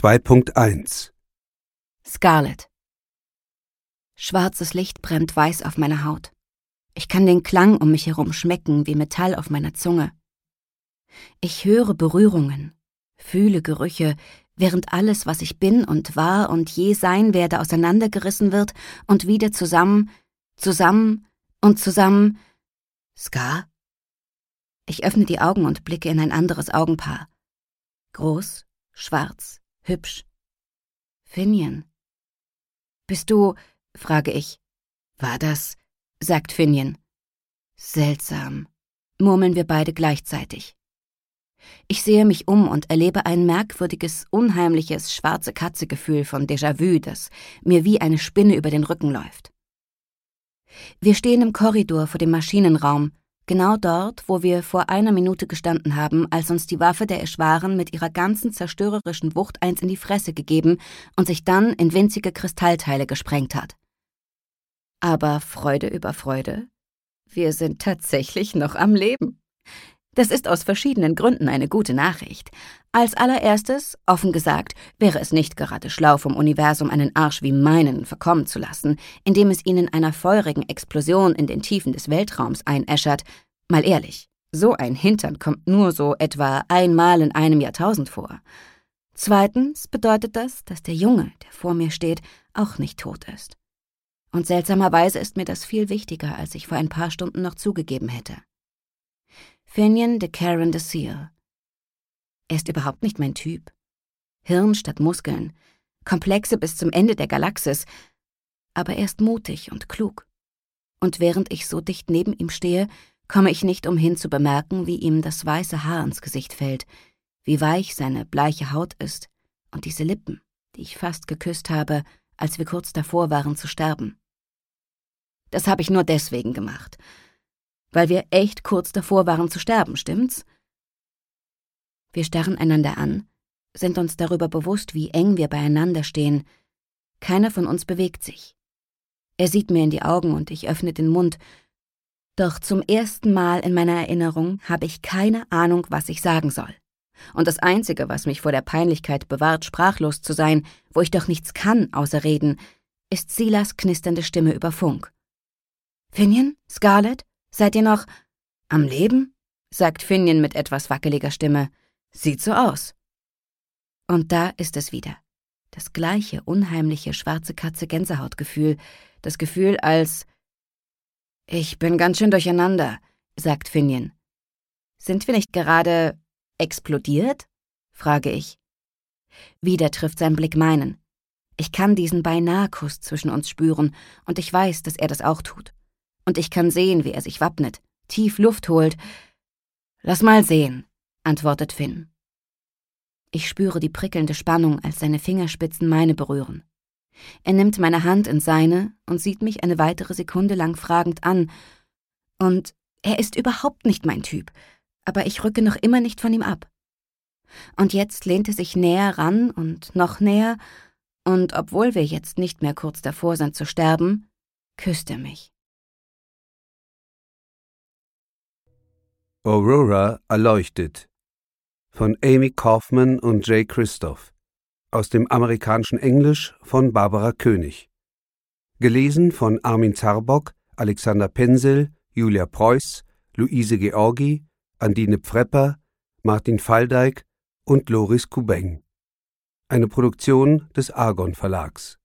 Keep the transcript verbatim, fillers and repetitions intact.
zwei Punkt eins Scarlett. Schwarzes Licht brennt weiß auf meiner Haut. Ich kann den Klang um mich herum schmecken wie Metall auf meiner Zunge. Ich höre Berührungen, fühle Gerüche, während alles, was ich bin und war und je sein werde, auseinandergerissen wird und wieder zusammen, zusammen und zusammen. Scar? Ich öffne die Augen und blicke in ein anderes Augenpaar. Groß, schwarz, hübsch. Finian. Bist du, frage ich. War das, sagt Finian. Seltsam, murmeln wir beide gleichzeitig. Ich sehe mich um und erlebe ein merkwürdiges, unheimliches, schwarze Katze-Gefühl von Déjà-vu, das mir wie eine Spinne über den Rücken läuft. Wir stehen im Korridor vor dem Maschinenraum, genau dort, wo wir vor einer Minute gestanden haben, als uns die Waffe der Eschwaren mit ihrer ganzen zerstörerischen Wucht eins in die Fresse gegeben und sich dann in winzige Kristallteile gesprengt hat. Aber Freude über Freude, wir sind tatsächlich noch am Leben. Das ist aus verschiedenen Gründen eine gute Nachricht. Als allererstes, offen gesagt, wäre es nicht gerade schlau vom Universum, einen Arsch wie meinen verkommen zu lassen, indem es ihn in einer feurigen Explosion in den Tiefen des Weltraums einäschert. Mal ehrlich, so ein Hintern kommt nur so etwa einmal in einem Jahrtausend vor. Zweitens bedeutet das, dass der Junge, der vor mir steht, auch nicht tot ist. Und seltsamerweise ist mir das viel wichtiger, als ich vor ein paar Stunden noch zugegeben hätte. Finian de Karen de Seal. Er ist überhaupt nicht mein Typ. Hirn statt Muskeln, Komplexe bis zum Ende der Galaxis, aber er ist mutig und klug. Und während ich so dicht neben ihm stehe, komme ich nicht umhin zu bemerken, wie ihm das weiße Haar ins Gesicht fällt, wie weich seine bleiche Haut ist und diese Lippen, die ich fast geküsst habe, als wir kurz davor waren zu sterben. Das habe ich nur deswegen gemacht, weil wir echt kurz davor waren zu sterben, stimmt's? Wir starren einander an, sind uns darüber bewusst, wie eng wir beieinander stehen. Keiner von uns bewegt sich. Er sieht mir in die Augen und ich öffne den Mund. Doch zum ersten Mal in meiner Erinnerung habe ich keine Ahnung, was ich sagen soll. Und das Einzige, was mich vor der Peinlichkeit bewahrt, sprachlos zu sein, wo ich doch nichts kann, außer reden, ist Silas knisternde Stimme über Funk. »Finian? Scarlett? Seid ihr noch am Leben?« sagt Finian mit etwas wackeliger Stimme. »Sieht so aus.« Und da ist es wieder. Das gleiche unheimliche schwarze Katze-Gänsehautgefühl. Das Gefühl als »Ich bin ganz schön durcheinander«, sagt Finian. »Sind wir nicht gerade explodiert?« frage ich. Wieder trifft sein Blick meinen. Ich kann diesen Beinahe-Kuss zwischen uns spüren und ich weiß, dass er das auch tut. Und ich kann sehen, wie er sich wappnet, tief Luft holt. »Lass mal sehen«, antwortet Finn. Ich spüre die prickelnde Spannung, als seine Fingerspitzen meine berühren. Er nimmt meine Hand in seine und sieht mich eine weitere Sekunde lang fragend an. Und er ist überhaupt nicht mein Typ, aber ich rücke noch immer nicht von ihm ab. Und jetzt lehnt er sich näher ran und noch näher, und obwohl wir jetzt nicht mehr kurz davor sind zu sterben, küsst er mich. Aurora erleuchtet von Amy Kaufman und Jay Christoph, aus dem amerikanischen Englisch von Barbara König. Gelesen von Armin Zarbock, Alexander Penzel, Julia Preuß, Luise Georgi, Andine Pfrepper, Martin Faldeig und Loris Kubeng. Eine Produktion des Argon Verlags.